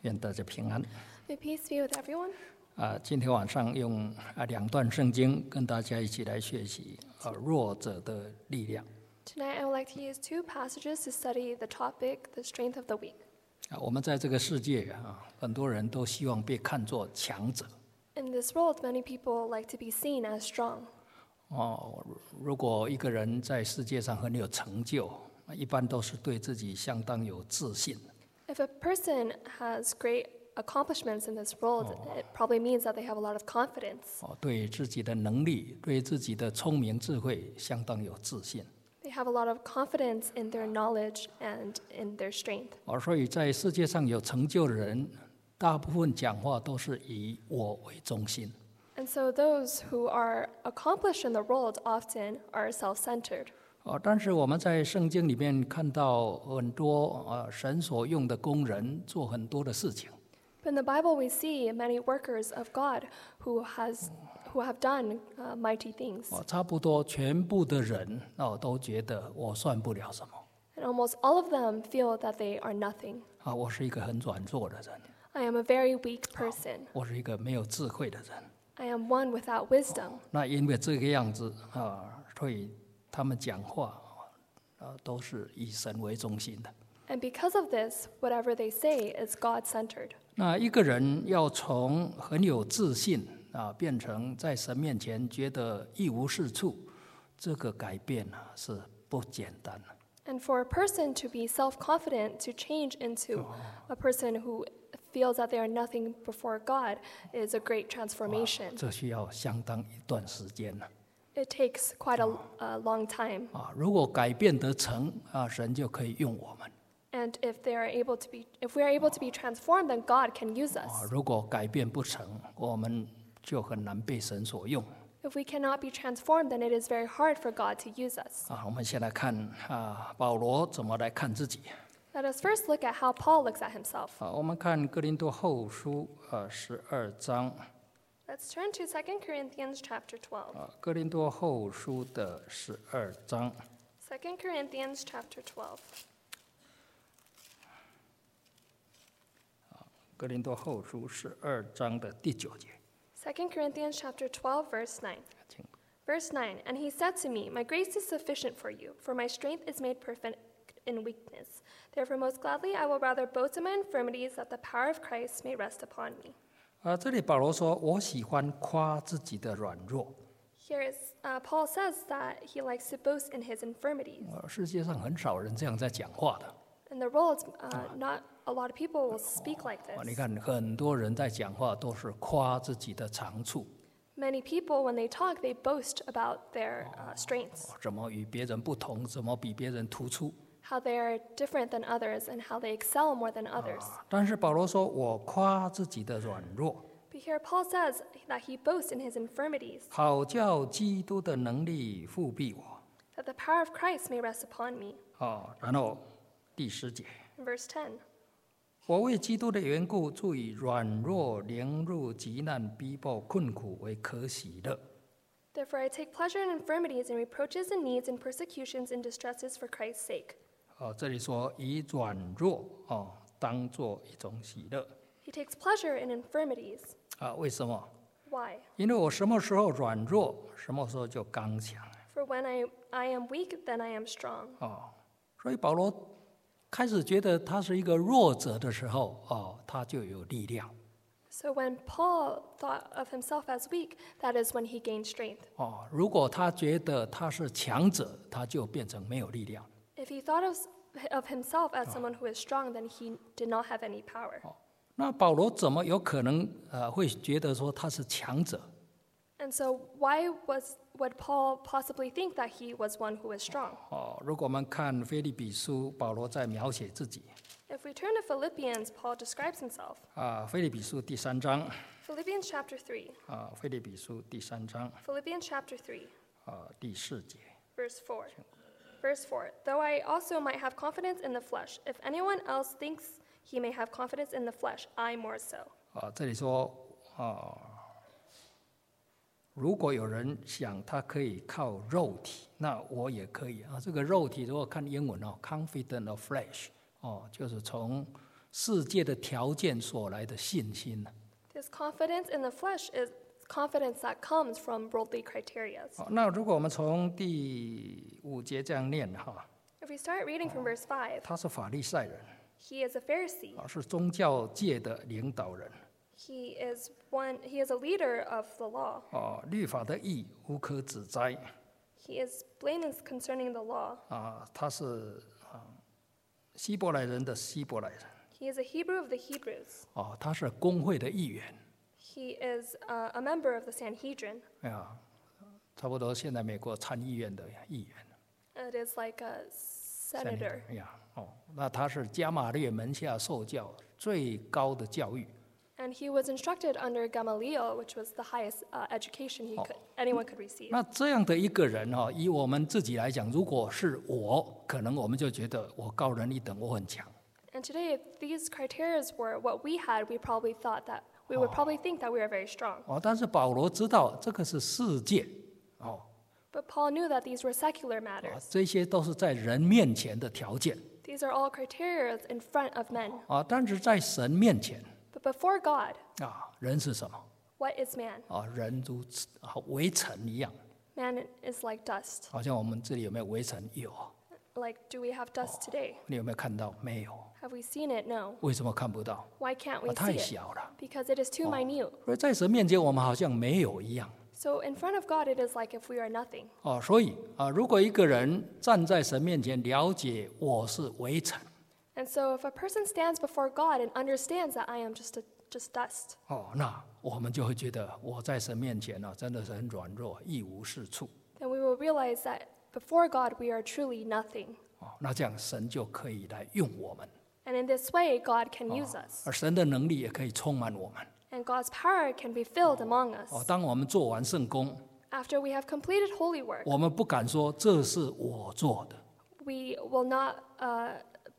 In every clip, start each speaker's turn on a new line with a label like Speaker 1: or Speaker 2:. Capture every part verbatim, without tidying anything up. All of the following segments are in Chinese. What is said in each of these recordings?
Speaker 1: 愿大家平安。
Speaker 2: May peace be with everyone.
Speaker 1: 啊，今天晚上用啊两段圣经跟大家一起来学习啊弱者的力量。
Speaker 2: Tonight I would like to use two passages to study the topic, the strength of the weak.
Speaker 1: 啊，我们在这个世界啊，很多人都希望被看作强者。
Speaker 2: In this world, many people like to be seen as strong.
Speaker 1: 哦，如果一个人在世界上很有成就，一般都是对自己相当有自信。
Speaker 2: If a person has great accomplishments in this world, it probably means that they have a lot of confidence.
Speaker 1: 哦，对自己的能力、对自己的聪明智慧相当有自信。
Speaker 2: They have a lot of confidence in their knowledge and in their strength.
Speaker 1: 哦，所以在世界上有成就的人，大部分讲话都是以我为中心。
Speaker 2: And so those who are accomplished in the world often are self-centered.
Speaker 1: 哦，但是我们在圣经里面看到很多呃神所用的工人做很多的事情。
Speaker 2: But in the Bible, we see many workers of God who has who have done uh, mighty things.
Speaker 1: 哦，差不多全部的人哦都觉得我算不了什么。
Speaker 2: And almost all of them feel that they are nothing.
Speaker 1: 啊，我是一个很软弱的人，
Speaker 2: I am a very weak person.
Speaker 1: 我是一个没有智慧的人。
Speaker 2: I am one without wisdom.
Speaker 1: 那因为这个样子啊，所以他们讲话啊都是以神为中心的。
Speaker 2: And because of this, whatever they say is God-centered.
Speaker 1: 那一个人要从很有自信啊，变成在神面前觉得一无是处，这个改变啊是不简单的。
Speaker 2: And for a person to be self-confident to change into a person who feels that they are nothing before God is a great transformation.
Speaker 1: 这需要相当一段时间呢。
Speaker 2: It takes quite a, a long time.
Speaker 1: 啊，如果改变得成啊，神就可以用我们。
Speaker 2: And if they are able to be, if we are able to be transformed, then God can use
Speaker 1: 啊，
Speaker 2: us.
Speaker 1: 如果改变不成，我们就很难被神所用。
Speaker 2: If we cannot be transformed, then it is very hard for God to use us.
Speaker 1: 啊，我们先来看啊，保罗怎么来看自己。
Speaker 2: Let us first look at how Paul looks at himself.
Speaker 1: 啊，我们看哥林多后书啊十二章
Speaker 2: Let's turn to Second Corinthians chapter twelve.
Speaker 1: 啊，哥林多后书的十二章。
Speaker 2: Second Corinthians chapter twelve.
Speaker 1: 哥林多后书十二章的第九节，
Speaker 2: Second Corinthians chapter twelve, verse nine.
Speaker 1: 请
Speaker 2: Verse nine, and he said to me, My grace is sufficient for you, for my strength is made perfect in weakness. Therefore most gladly I will rather boast in my infirmities, that the power of Christ may rest upon me.
Speaker 1: 啊，这里保罗说，我喜欢夸自己的软弱。
Speaker 2: Here is, uh, Paul says that he likes to boast in his infirmities.
Speaker 1: 呃，世界上很少人这样在讲话的。
Speaker 2: In the world, uh, not a lot of people will speak like
Speaker 1: 啊，你
Speaker 2: this.
Speaker 1: 看很多人在讲话都是夸自己的长处，
Speaker 2: Many people, when they talk, they boast about their uh, strengths,
Speaker 1: 怎么与别人不同，怎么比别人突出。
Speaker 2: how they are different than others, and how they excel more than others.
Speaker 1: 但是保罗说，我夸自己的软弱，
Speaker 2: But here Paul says that he boasts in his infirmities,
Speaker 1: 好叫基督的能力复庇我。
Speaker 2: that the power of Christ may rest upon me.
Speaker 1: 哦，然后第十节，
Speaker 2: Verse ten,
Speaker 1: 我为基督的缘故，注以软弱、凌辱、急难、逼迫、困苦为可喜乐。
Speaker 2: Therefore I take pleasure in infirmities and reproaches and needs and persecutions and distresses for Christ's sake.
Speaker 1: 哦，这里说以软弱哦当做一种喜乐
Speaker 2: He takes pleasure in infirmities.
Speaker 1: 啊？为什么？
Speaker 2: Why?
Speaker 1: 因为我什么时候软弱，什么时候就刚强
Speaker 2: For when I, I am weak, then I am strong.
Speaker 1: 哦。所以保罗开始觉得他是一个弱者的时候，哦，他就有力量
Speaker 2: So when Paul thought of himself as weak, that is when he gained strength.
Speaker 1: 哦。如果他觉得他是强者，他就变成没有力量。
Speaker 2: If he thought of, of himself as someone who is strong, then he did not have any power.
Speaker 1: 那保罗怎么有可能呃会觉得说他是强者？
Speaker 2: And so why was, would Paul possibly think that he was one who was strong?
Speaker 1: 哦，如果我们看腓立比书，保罗在描写自己
Speaker 2: If we turn to Philippians, Paul describes himself.
Speaker 1: 啊，腓立比书第三章
Speaker 2: Philippians chapter three.
Speaker 1: 啊，腓立比书第三章
Speaker 2: Philippians chapter three,
Speaker 1: 啊第四节
Speaker 2: verse four. Verse four, though I also might have confidence in the flesh, if anyone else thinks he may have confidence in the flesh, I more so.
Speaker 1: 啊，这里说啊，如果有人想他可以靠肉体，那我也可以啊。这个肉体如果看英文哦 ，confident of flesh 哦，就是从世界的条件所来的信心呢。
Speaker 2: This confidence in the flesh is confidence that comes from worldly criteria.
Speaker 1: 好，那如果我们从第五节这样念哈，
Speaker 2: If we start reading from verse five,
Speaker 1: 他是法利赛人，
Speaker 2: he is a Pharisee.
Speaker 1: 啊，是宗教界的领导人，
Speaker 2: He is one. He is a leader of the law.
Speaker 1: 啊，律法的义无可指摘，
Speaker 2: He is blameless concerning the law.
Speaker 1: 啊，他是啊希伯来人的希伯来人，
Speaker 2: He is a Hebrew of the Hebrews.
Speaker 1: 哦，他是公会的议员，
Speaker 2: He is uh, a member of the Sanhedrin.
Speaker 1: 哎呀，差不多现在美国参议院的议员。
Speaker 2: It is like a senator.
Speaker 1: 哎呀，哦，那他是加马列门下受教最高的教育，
Speaker 2: And he was instructed under Gamaliel, which was the highest uh, education he could, anyone could receive.
Speaker 1: 那这样的一个人哈、哦，以我们自己来讲，如果是我，可能我们就觉得我高人一等，我很强。
Speaker 2: And today, if these criteria were what we had, we probably thought that we would probably think that we are very strong.
Speaker 1: 哦，但是保罗知道这个是世界，哦，
Speaker 2: But Paul knew that these were secular
Speaker 1: 啊
Speaker 2: matters.
Speaker 1: 这些都是在人面前的条件
Speaker 2: These are all criteria in front of men.
Speaker 1: 啊，但是在神面前
Speaker 2: But before God,
Speaker 1: 啊，人是什么
Speaker 2: what is man?
Speaker 1: 啊？人如啊微尘一样，
Speaker 2: Man is like dust.
Speaker 1: 好像我们这里有没有微尘？有，
Speaker 2: Like, do we have dust today?
Speaker 1: 你有没有看到？没有。
Speaker 2: Have we seen it? No.
Speaker 1: 为什么看不到？
Speaker 2: Why can't
Speaker 1: 啊，
Speaker 2: we
Speaker 1: 太
Speaker 2: see it?
Speaker 1: 小了。
Speaker 2: Because it is too minute.
Speaker 1: 所以在神面前，我们好像没有一样。
Speaker 2: So in front of God, it is like if we are nothing.
Speaker 1: 哦，所以啊，如果一个人站在神面前，了解我是微尘，
Speaker 2: And so if a person stands before God and understands that I am just a, just dust,
Speaker 1: 哦，那我们就会觉得我在神面前呢、啊，真的是很软弱，一无是处。
Speaker 2: then we will realize that before God, we are truly nothing.
Speaker 1: 哦，那这样神就可以来用我们，
Speaker 2: And in this way, God can use us.
Speaker 1: 而神的能力也可以充满我们。
Speaker 2: And God's power can be filled among
Speaker 1: 哦，
Speaker 2: us.
Speaker 1: 当我们做完圣工，
Speaker 2: After we have completed holy work,
Speaker 1: 我们不敢说这是我做的，
Speaker 2: we will not uh,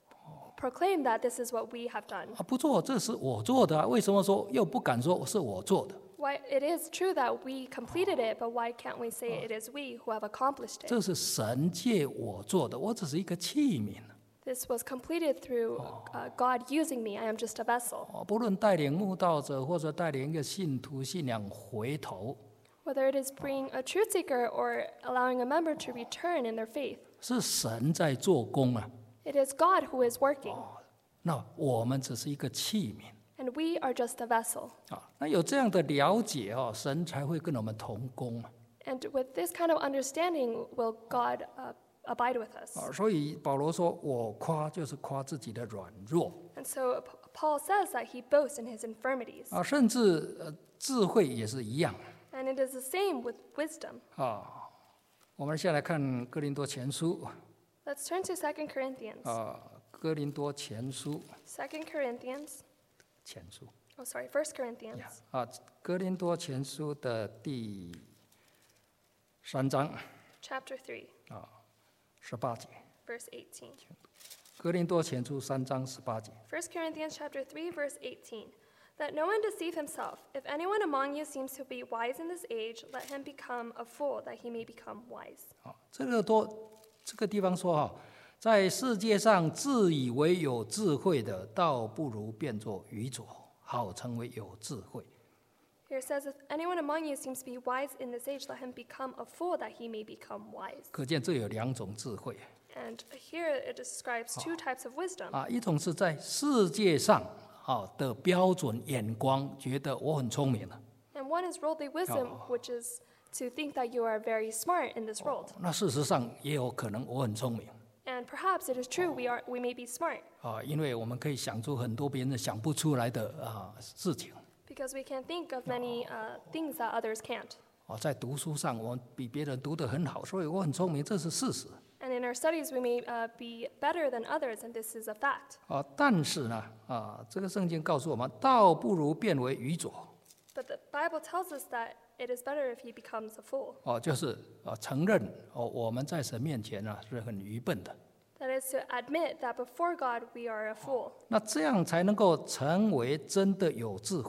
Speaker 2: proclaim that this is what we have done.
Speaker 1: 啊，不做这是我做的、啊，为什么说又不敢说是我做的？
Speaker 2: Why, it is true that we completed it, but why can't we say it is we who have accomplished it?
Speaker 1: 这是神借我做的，我只是一个器皿。
Speaker 2: This was completed through uh, God using me. I am just a vessel.
Speaker 1: 哦，不论带领慕道者或者带领一个信徒信仰回头，
Speaker 2: Whether it is bringing a truth seeker or allowing a member to return in their faith,
Speaker 1: 是神在做工啊。
Speaker 2: it is God who is working,
Speaker 1: 那我们只是一个器皿
Speaker 2: and we are just a vessel.
Speaker 1: 啊。那有这样的了解哦，神才会跟我们同工啊。
Speaker 2: And with this kind of understanding, will God uh, abide with us?
Speaker 1: 啊，所以保罗说：“我夸就是夸自己的软弱
Speaker 2: And so P- Paul says that he boasts in his infirmities.
Speaker 1: 啊，甚至呃智慧也是一样
Speaker 2: And it is the same with wisdom.
Speaker 1: 啊。”我们先来看哥林多前书
Speaker 2: Let's turn to Second Corinthians.
Speaker 1: 啊，哥林多前书
Speaker 2: Second Corinthians.
Speaker 1: 前书
Speaker 2: Oh, sorry, First Corinthians.
Speaker 1: 呀啊，哥林多前书的第三章
Speaker 2: Chapter three,
Speaker 1: 十八节，
Speaker 2: verse eighteen.
Speaker 1: 哥林多前书三章十八节。
Speaker 2: First Corinthians chapter three, verse eighteen. That no one deceive himself. If anyone among you seems to be wise in this age, let him become a fool, that he may become wise.
Speaker 1: 好，这个多这个地方说哈，在世界上自以为有智慧的，倒不如变作愚拙，好成为有智慧。
Speaker 2: Here it says, if anyone among you seems to be wise in this age, let him become a fool, that he may become wise.
Speaker 1: 可见这有两种智慧
Speaker 2: And here it describes two types of wisdom.
Speaker 1: 啊，一种是在世界上啊的标准眼光，觉得我很聪明了，
Speaker 2: And one is worldly wisdom, which is to think that you are very smart in this world.
Speaker 1: 那事实上也有可能我很聪明
Speaker 2: And perhaps it is true we are we may be smart,
Speaker 1: 啊，因为我们可以想出很多别人想不出来的啊事情
Speaker 2: because we can think of many uh, things that others can't.
Speaker 1: 啊，在读书上我比别人读得很好，所以我很聪明，这是事实
Speaker 2: And in our studies, we may uh, be better than others, and this is a fact.
Speaker 1: 啊。但是呢啊，这个圣经告诉我们，倒不如变为愚拙
Speaker 2: But the Bible tells us that it is better if he becomes a fool.
Speaker 1: 哦，就是啊承认哦我们在神面前呢是很愚笨的，
Speaker 2: That is to admit that before God we are a fool.
Speaker 1: 那这样才能够成为真的有智慧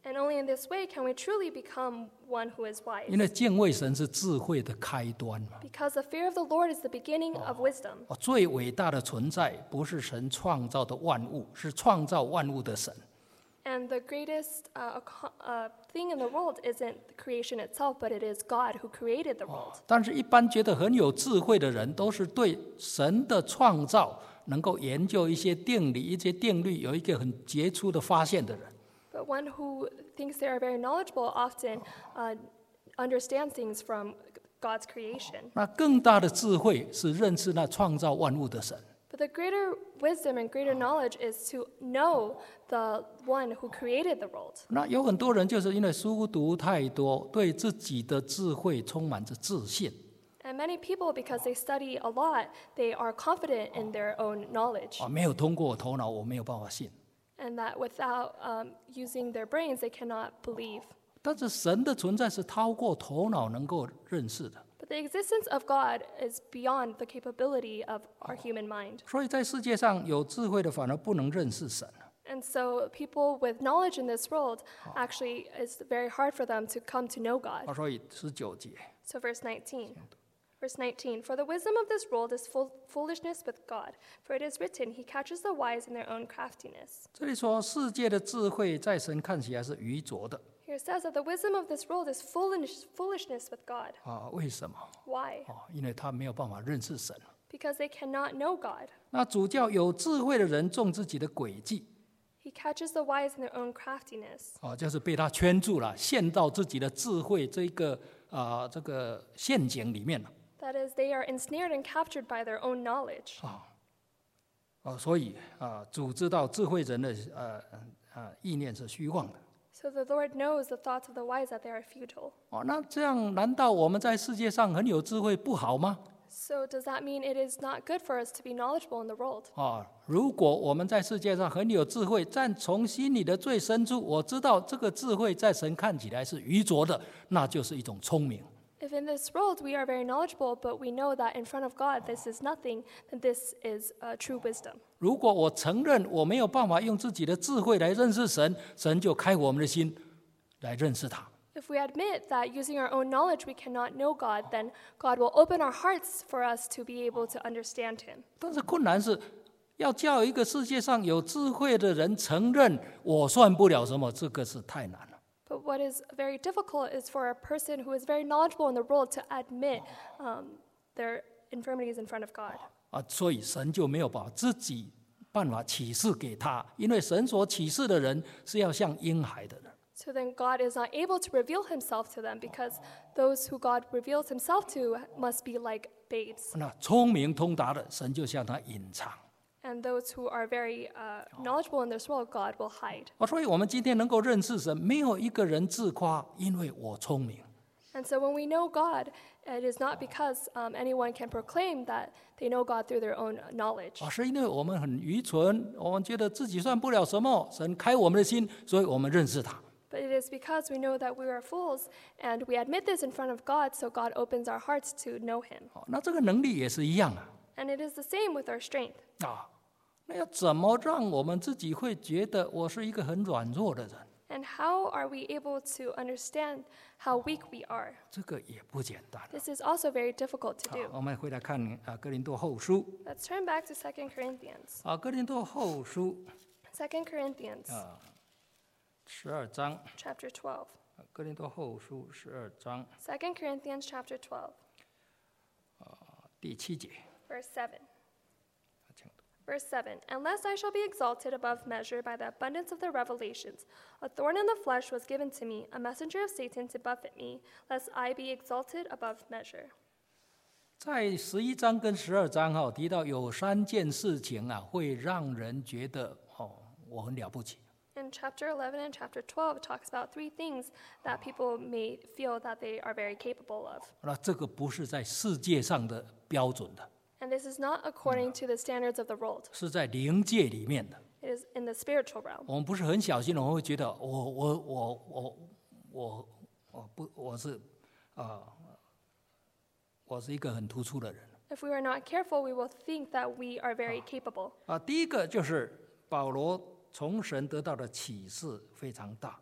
Speaker 2: And only in this way can we truly become one who is
Speaker 1: 因
Speaker 2: wise.
Speaker 1: 为敬畏神是智慧的开端嘛。
Speaker 2: Because the fear of the Lord is the beginning of wisdom.
Speaker 1: 哦，最伟大的存在不是神创造的万物，是创造万物的神。
Speaker 2: And the greatest uh, ac- uh, thing in the world isn't the creation itself, but it is God who created the world.
Speaker 1: 但是，一般觉得很有智慧的人，都是对神的创造能够研究一些定理、一些定律，有一个很杰出的发现的人。
Speaker 2: But one who thinks they are very knowledgeable often uh, understands things from God's creation.
Speaker 1: 那更大的智慧是认识那创造万物的神。
Speaker 2: But the greater wisdom and greater knowledge is to know the one who created the world.
Speaker 1: 那有很多人就是因为书读太多，对自己的智慧充满着自信。
Speaker 2: And many people, because they study a lot, they are confident in their own knowledge.
Speaker 1: 啊，没有通过我头脑，我没有办法信。
Speaker 2: And that without um, using their brains, they cannot believe.
Speaker 1: 但是神的存在是超过头脑能够认识的，
Speaker 2: But the existence of God is beyond the capability of our human mind.
Speaker 1: 所以在世界上有智慧的反而不能认识神。
Speaker 2: And so people with knowledge in this world, actually, it's very hard for them to come to know God.
Speaker 1: 啊，所以十九节，
Speaker 2: So verse nineteen. Verse nineteen, for the wisdom of this world is full foolishness with God. For it is written, he catches the wise in their own craftiness.
Speaker 1: 这里说世界的智慧在神看起来是愚拙的
Speaker 2: Here it says that the wisdom of this world is foolish, foolishness with God.
Speaker 1: 啊，为什么？
Speaker 2: Why?
Speaker 1: 啊，因为他没有办法认识神。
Speaker 2: Because they cannot know God.
Speaker 1: 那主教有智慧的人中自己的诡计
Speaker 2: He catches the wise in their own craftiness.
Speaker 1: 啊，就是被他圈住了，陷到自己的智慧这个啊这个陷阱里面了
Speaker 2: That is, they are ensnared and captured by their own knowledge.
Speaker 1: 啊。啊，所以啊，主知道智慧人的呃呃意念是虚妄的。
Speaker 2: So the Lord knows the thoughts of the wise that they are futile.
Speaker 1: 哦，那这样难道我们在世界上很有智慧不好吗？
Speaker 2: So does that mean it is not good for us to be knowledgeable in the world?
Speaker 1: 啊，如果我们在世界上很有智慧，但从心里的最深处，我知道这个智慧在神看起来是愚拙的，那就是一种聪明。
Speaker 2: If in this world we are very knowledgeable, but we know that in front of God this is nothing, then this is uh, true wisdom.
Speaker 1: 如果我承认我没有办法用自己的智慧来认识神，神就开我们的心来认识他。
Speaker 2: If we admit that using our own knowledge we cannot know God, then God will open our hearts for us to be able to understand Him.
Speaker 1: 但是困难是，要叫一个世界上有智慧的人承认我算不了什么，这个是太难了。
Speaker 2: But what is very difficult is for a person who is very knowledgeable in the world to admit um, their infirmities in front of God.
Speaker 1: 啊，所以神就没有把自己办法启示给他，因为神所启示的人是要像婴孩的人。
Speaker 2: So then God is not able to reveal Himself to them because those who God reveals Himself to must be like babes.
Speaker 1: 那聪明通达的，神就向他隐藏。
Speaker 2: And those who are very uh, knowledgeable in this world, God will hide.
Speaker 1: 啊，所以我们今天能够认识神，没有一个人自夸，因为我聪明。
Speaker 2: And so when we know God, it is not because um, anyone can proclaim that they know God through their own knowledge.
Speaker 1: 啊，是因为我们很愚蠢，我们觉得自己算不了什么，神开我们的心，所以我们认识他。
Speaker 2: But it is because we know that we are fools and we admit this in front of God, so God opens our hearts to know Him.
Speaker 1: 好，那这个能力也是一样啊。
Speaker 2: And it is the same with our strength.
Speaker 1: 啊，那要怎么让我们自己会觉得我是一个很软弱的人？
Speaker 2: And how are we able to understand how weak we are?
Speaker 1: 这个也不简单。
Speaker 2: This is also very difficult to
Speaker 1: 好
Speaker 2: do.
Speaker 1: 我们回来看啊，《哥林多后书》
Speaker 2: Let's turn back to Second Corinthians.
Speaker 1: 啊，《哥林多后书》
Speaker 2: Second Corinthians
Speaker 1: 啊，十二章，
Speaker 2: chapter twelve.
Speaker 1: 《哥林多后书》十二章
Speaker 2: Second Corinthians chapter twelve,
Speaker 1: 第七节，
Speaker 2: verse seven.
Speaker 1: 请读
Speaker 2: Verse seven, unless I shall be exalted above measure by the abundance of the revelations, a thorn in the flesh was given to me, a messenger of Satan to buffet me, lest I be exalted above measure.
Speaker 1: 在十一章跟十二章哈、提到有三件事情啊，会让人觉得哦，我很了不起。
Speaker 2: In chapter eleven and chapter twelve, it talks about three things that people may feel that they are very capable of.
Speaker 1: 那这个不是在世界上的标准的，
Speaker 2: And this is not according to the standards of the world.
Speaker 1: 是在灵界里面的。
Speaker 2: It is in the spiritual realm.
Speaker 1: 我们不是很小心，我们会觉得我我我我我我不我是啊、我是一个很突出的人
Speaker 2: If we are not careful, we will think that we are very capable.
Speaker 1: 啊。第一个就是保罗从神得到的启示非常大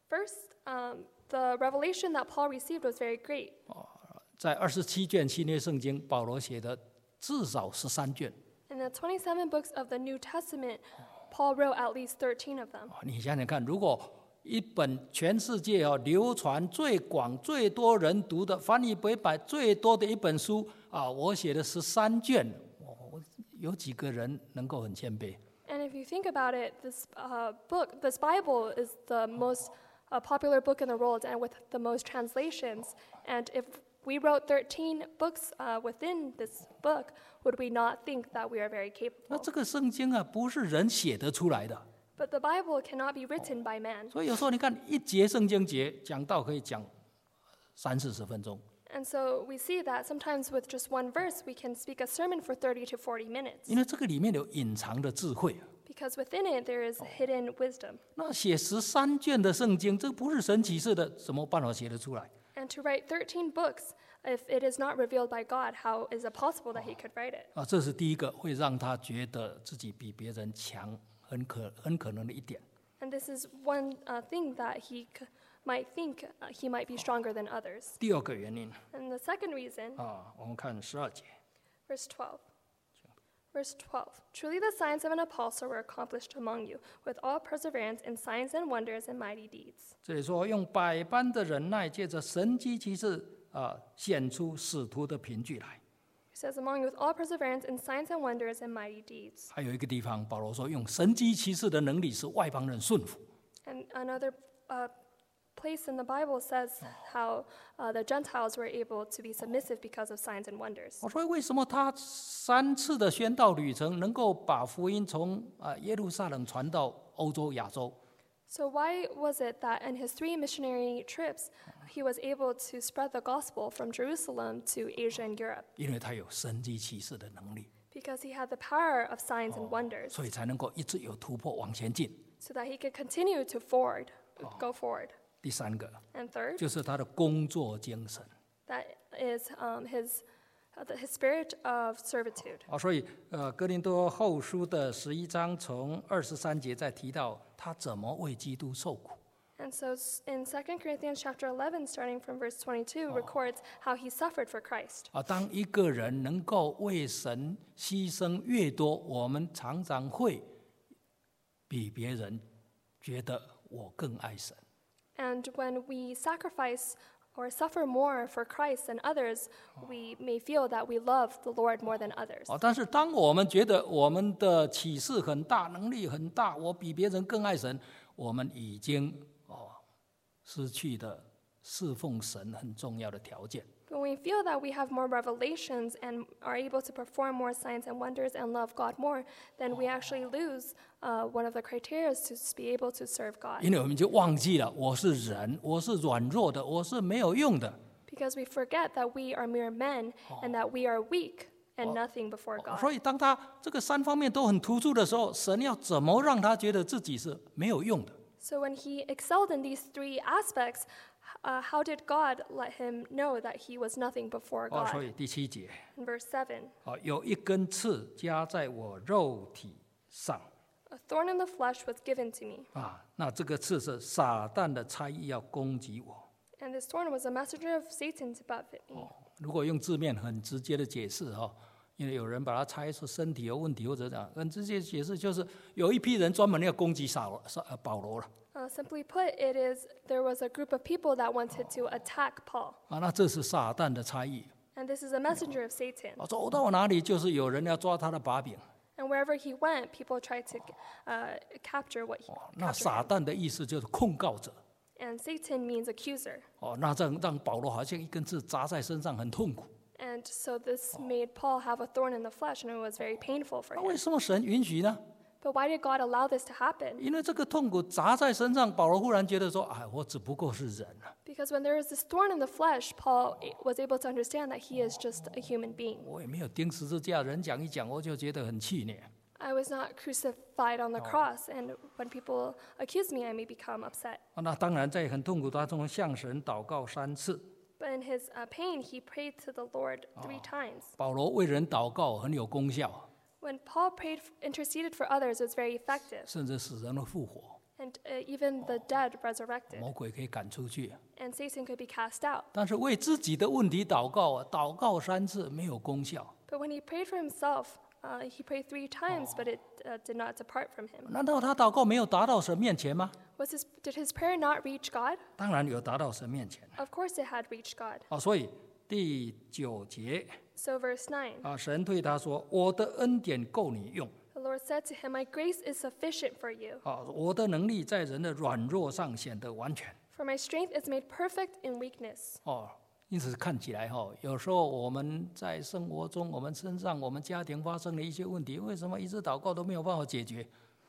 Speaker 2: First, um, the revelation that Paul received was very great.
Speaker 1: 在二十七卷新约圣经，保罗写的至少十三卷。
Speaker 2: In the twenty-seven books of the New Testament, Paul wrote at least thirteen of them.
Speaker 1: 你想想看，如果一本全世界哦流传最广、最多人读的、翻译本版最多的一本书啊，我写的十三卷，哦，有几个人能够很谦卑？
Speaker 2: And if you think about it, this uh, book, this Bible is the most uh, popular book in the world and with the most translations. And if we wrote thirteen books uh, within this book, would we not think that we are very
Speaker 1: 那
Speaker 2: capable?
Speaker 1: 这个圣经啊，不是人写得出来的。
Speaker 2: But the Bible cannot be written by man.
Speaker 1: 所以有时候你看一节圣经节讲到可以讲三四十分钟，
Speaker 2: And so we see that sometimes with just one verse, we can speak a sermon for thirty to forty minutes.
Speaker 1: 因为这个里面有隐藏的智慧。
Speaker 2: Because within it, there is hidden wisdom.
Speaker 1: 那写十三卷的圣经，这不是神启示的，怎么办法写得出来？
Speaker 2: And to write thirteen books, if it is not revealed by God, how is it possible that he could write it?
Speaker 1: 啊，这是第一个会让他觉得自己比别人强，很可很可能的一点。
Speaker 2: And this is one uh, thing that he c- might think uh, he might be stronger than others.
Speaker 1: 第二个原因
Speaker 2: And the second reason,
Speaker 1: 啊，我们看十二节，
Speaker 2: verse twelve. Verse twelve. Truly the signs of an apostle were accomplished among you, with all perseverance in signs and wonders and mighty deeds.
Speaker 1: 这里说用百般的忍耐，借着神机骑士啊，显出使徒的凭据来。
Speaker 2: It says, among you with all perseverance in signs and wonders and mighty deeds.
Speaker 1: 还有一个地方，保罗说用神机骑士的能力使外邦人顺服。
Speaker 2: And another uh, place in the Bible says how uh, the Gentiles were able to be submissive because of signs and wonders.
Speaker 1: 我说为什么他三次的宣道旅程能够把福音从啊耶路撒冷传到欧洲、亚洲？
Speaker 2: So why was it that in his three missionary trips, he was able to spread the gospel from Jerusalem to Asia and Europe?
Speaker 1: 因为他有神机骑士的能力，
Speaker 2: Because he had the power of signs and wonders,
Speaker 1: 所以才能够一直有突破往前进。
Speaker 2: so that he could continue to forward, go forward.
Speaker 1: 第三个
Speaker 2: And third,
Speaker 1: 就是他的工作精神
Speaker 2: that is um, his, uh, the, his spirit of servitude.
Speaker 1: 啊，所以呃，哥林多后书的十一章从二十三节再提到他怎么为基督受苦。
Speaker 2: And so s- in Second Corinthians chapter eleven, starting from verse twenty-two, records how he suffered for Christ.
Speaker 1: 啊，当一个人能够为神牺牲越多，我们常常会比别人觉得我更爱神。
Speaker 2: And when we sacrifice or suffer more for Christ than others, we may feel that we love the Lord more than others.
Speaker 1: 啊，但是当我们觉得我们的启示很大，能力很大，我比别人更爱神，我们已经哦失去了侍奉神很重要的条件。
Speaker 2: When we feel that we have more revelations and are able to perform more signs and wonders and love God more, then we actually lose uh, one of the criteria to be able to serve God.
Speaker 1: 因为我们就忘记了我是人，我是软弱的，我是没有用的。
Speaker 2: Because we forget that we are mere men and that we are weak and nothing before God.
Speaker 1: 所以当他这个三方面都很突出的时候，神要怎么让他觉得自己是没有用的？
Speaker 2: So when he excelled in these three aspects, uh, how did God let him know that he was nothing before
Speaker 1: 哦，所
Speaker 2: God?
Speaker 1: 以第七节，
Speaker 2: In verse seven,
Speaker 1: 哦，有一根刺加在我肉体上
Speaker 2: a thorn in the flesh was given to me,
Speaker 1: 啊，那这个刺是撒旦的差役要攻击我。
Speaker 2: and this thorn was a messenger of Satan to buffet me.
Speaker 1: 如果用字面很直接的解释哈，因为有人把它猜是身体有问题或者讲很直接解释，就是有一批人专门要攻击扫罗扫呃保罗了
Speaker 2: Uh, simply put, it is there was a group of people that wanted to attack Paul,
Speaker 1: 啊，那这是撒旦的差役。
Speaker 2: and this is a messenger of Satan.
Speaker 1: 啊，走到哪里就是有人要抓他的把柄。
Speaker 2: And wherever he went, people tried to uh, capture what he
Speaker 1: 那
Speaker 2: captured
Speaker 1: 撒
Speaker 2: him.
Speaker 1: 旦的意思就是控告者。
Speaker 2: And Satan means accuser.
Speaker 1: 哦，那这样让保罗好像一根刺扎在身上，很痛苦。
Speaker 2: And so this made Paul have a thorn in the flesh, and it was very painful for
Speaker 1: 那
Speaker 2: him.
Speaker 1: 为什么神允许呢？
Speaker 2: But why did God allow this to happen?
Speaker 1: 因为这个痛苦砸在身上，保罗忽然觉得说：“哎，我只不过是人啊，
Speaker 2: Because when there was this thorn in the flesh, Paul a- was able to understand that he is just a human being.
Speaker 1: 我也没有钉十字架，人讲一讲，我就觉得很气馁。
Speaker 2: I was not crucified on the cross, and when people accuse me, I may become upset.
Speaker 1: 啊那当然，在很痛苦当中向神祷告三次。
Speaker 2: But in his uh, pain, he prayed to the Lord three times.
Speaker 1: 保罗为人祷告很有功效，
Speaker 2: When Paul prayed, interceded for others, it was very effective,
Speaker 1: 甚至使人会复活。
Speaker 2: And uh, even the dead resurrected.
Speaker 1: 魔鬼可以赶出去。
Speaker 2: And Satan could be cast out.
Speaker 1: 但是为自己的问题祷告啊，祷告三次没有功效。
Speaker 2: But when he prayed for himself, uh, he prayed three times, but it uh, did not depart from him.
Speaker 1: 难道他祷告没有达到神面前吗？
Speaker 2: Was his, did his prayer not reach God?
Speaker 1: 当然有达到神面前。
Speaker 2: Of course it had reached God.
Speaker 1: 啊，所以第九节
Speaker 2: So verse nine,
Speaker 1: 啊，神对他说：“我的恩典够你用。
Speaker 2: the Lord said to him, My grace is sufficient for you,
Speaker 1: 啊，我的能力在人的软弱上显得完全。
Speaker 2: for my strength is made perfect in weakness.
Speaker 1: 哦，因此看起来哈、哦，有时候我们在生活中，我们身上、我们家庭发生了一些问题，为什么一直祷告都没有办法解决？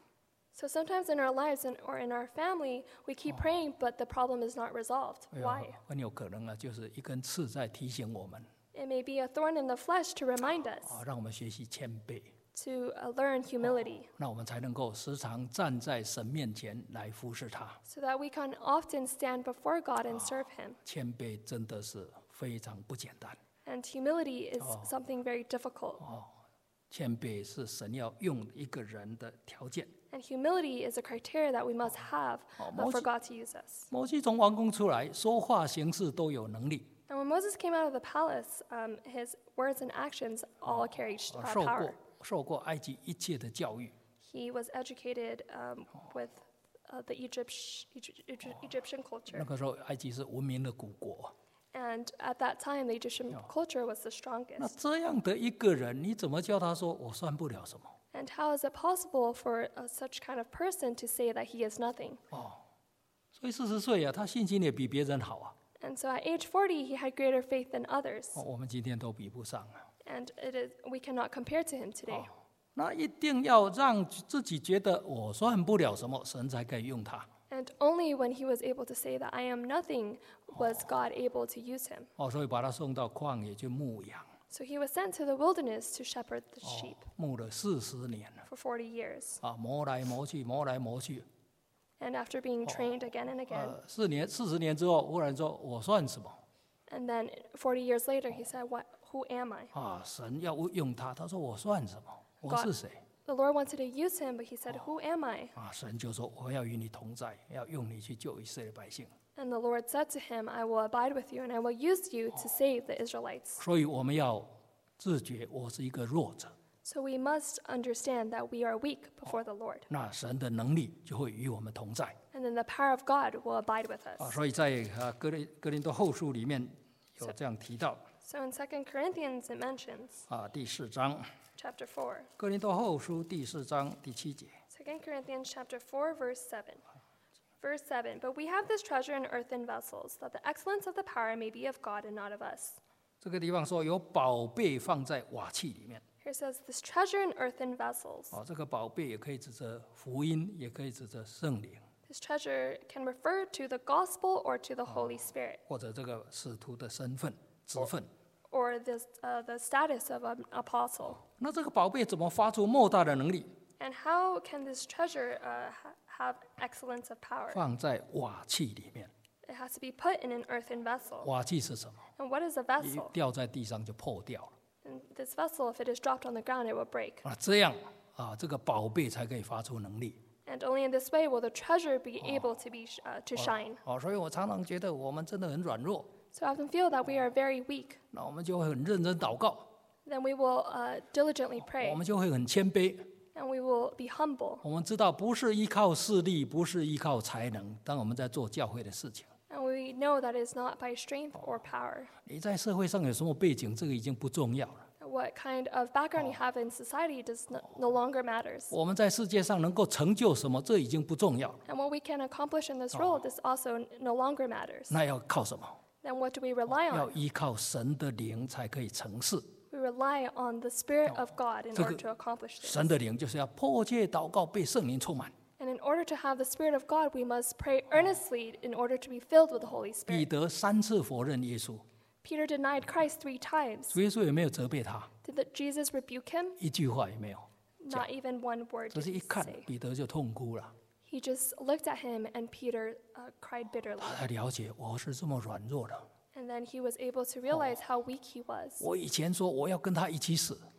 Speaker 2: So sometimes in our lives and, or in our family, we keep praying, but the problem is not resolved.
Speaker 1: 哎呀
Speaker 2: Why?
Speaker 1: 很有可能啊，就是一根刺在提醒我们，
Speaker 2: It may be a thorn in the flesh to remind us
Speaker 1: 啊，让我们学习谦卑，
Speaker 2: to uh, learn humility,
Speaker 1: 那我们才能够时常站在神面前来服侍他。
Speaker 2: so that we can often stand before God and serve Him.
Speaker 1: 谦卑真的是非常不简单。
Speaker 2: And humility is something very difficult.
Speaker 1: 谦卑是神要用一个人的条件。
Speaker 2: And humility is a criteria that we must have uh, for God to use us.
Speaker 1: 摩西从王宫出来，说话行事都有能力，
Speaker 2: And when Moses came out of the palace, um, his words and actions all carried
Speaker 1: 啊
Speaker 2: uh,
Speaker 1: 受过
Speaker 2: power.
Speaker 1: 受过埃及一切的教育，
Speaker 2: He was educated um, with uh, the Egypt, Egypt, Egyptian
Speaker 1: 那
Speaker 2: culture.
Speaker 1: 个时候埃及是文明的古国。
Speaker 2: And at that time, the Egyptian culture was the
Speaker 1: 那
Speaker 2: strongest.
Speaker 1: 这样的一个人，你怎么叫他说我算不了什么？
Speaker 2: And how is it possible for uh, such kind of person to say that he is nothing?
Speaker 1: 所以四十岁啊，他信心也比别人好啊。
Speaker 2: And so at age forty, he had greater faith than others.
Speaker 1: 哦，我们今天都比不上啊。
Speaker 2: And it is, we cannot compare to him today.
Speaker 1: 那一定要让自己觉得我算不了什么，神才可以用他。
Speaker 2: And only when he was able to say that I am nothing was God able to use him.
Speaker 1: 哦，所以把他送到旷野去牧羊，
Speaker 2: So he was sent to the wilderness to shepherd the sheep
Speaker 1: 牧了四十年
Speaker 2: for forty years.
Speaker 1: 啊，磨来磨去，磨来磨去。
Speaker 2: And after being trained again and again,
Speaker 1: 呃，四年四十年之后，忽然说我算什么
Speaker 2: and then forty years later, he said, "What? Who am I?"
Speaker 1: 啊？神要用他，他说我算什么？我是谁
Speaker 2: The Lord wanted to use him, but he said, "Who am I?"
Speaker 1: 啊？神就说我要与你同在，要用你去救以色列百姓。
Speaker 2: And the Lord said to him, "I will abide with you, and I will use you to save the Israelites."
Speaker 1: 所以我们要自觉我是一个弱者，
Speaker 2: So we must understand that we are weak before the Lord,
Speaker 1: 那神的能力就会与我们同在
Speaker 2: and then the power of God will abide with
Speaker 1: 啊。
Speaker 2: us.
Speaker 1: 所以在啊哥林哥林多后书里面有这样提到
Speaker 2: So in Second Corinthians, it mentions
Speaker 1: 啊，第四章
Speaker 2: chapter four.
Speaker 1: 哥林多后书第四章第七节。
Speaker 2: Second Corinthians chapter four, verse seven. Verse seven, but we have this treasure in earthen vessels, that the excellence of the power may be of God and not of us.
Speaker 1: 这个地方说有宝贝放在瓦器里面，
Speaker 2: Here says, this treasure in earthen vessels.
Speaker 1: 哦，这个宝贝也可以指着福音，也可以指着圣灵，
Speaker 2: This treasure can refer to the gospel or to the Holy Spirit,
Speaker 1: 或者这个使徒的身份、职分。
Speaker 2: or this, uh, the status of an apostle.
Speaker 1: 那这个宝贝怎么发出莫大的能力？
Speaker 2: And how can this treasure uh, ha- have excellence of power?
Speaker 1: 放在瓦器里面，
Speaker 2: It has to be put in an earthen vessel.
Speaker 1: 瓦器是什么？
Speaker 2: And what is a
Speaker 1: 一
Speaker 2: vessel?
Speaker 1: 掉在地上就破掉了。
Speaker 2: And this vessel, if it is dropped on the ground, it will break.
Speaker 1: 啊，这样啊，这个宝贝才可以发出能力。
Speaker 2: And only in this way will the treasure be able to be sh- uh, to shine.
Speaker 1: 哦，所以我常常觉得我们真的很软弱，
Speaker 2: So I often feel that we are very weak.
Speaker 1: 那我们就会很认真祷告，
Speaker 2: Then we will uh, diligently
Speaker 1: 我
Speaker 2: pray,
Speaker 1: 们就会很谦卑。
Speaker 2: and we will be humble.
Speaker 1: 我们知道不是依靠势力，不是依靠才能，当我们在做教会的事情。
Speaker 2: And we know that it's not by strength or power.
Speaker 1: 你在社会上有什么背景，这个已经不重要了。
Speaker 2: What kind of background you have in society does no, no longer matters.
Speaker 1: 我们在世界上能够成就什么，这已经不重要了。
Speaker 2: And what we can accomplish in this world is also no longer matters.
Speaker 1: 那要靠什么？
Speaker 2: Then what do we rely
Speaker 1: 要
Speaker 2: on?
Speaker 1: 依靠神的灵才可以成事。
Speaker 2: We rely on the Spirit of God in
Speaker 1: 这个
Speaker 2: order to accomplish this.
Speaker 1: 神的灵就是要迫切祷告，被圣灵充满。
Speaker 2: And in order to have the Spirit of God, we must pray earnestly in order to be filled with the Holy
Speaker 1: 彼
Speaker 2: Spirit.
Speaker 1: 得三次否认耶稣，
Speaker 2: Peter denied Christ three times.
Speaker 1: 主耶稣也没有责备他，
Speaker 2: Did the, Jesus rebuke him?
Speaker 1: 一句话也没有。
Speaker 2: Not even one word
Speaker 1: 只
Speaker 2: did
Speaker 1: 是
Speaker 2: he
Speaker 1: 一看
Speaker 2: say.
Speaker 1: 彼得就痛哭了，
Speaker 2: He just looked at him, and Peter uh, cried bitterly.
Speaker 1: 他才了解我是这么软弱的。
Speaker 2: And then he was able to realize how weak he was.
Speaker 1: 我以前说我要跟他一起死，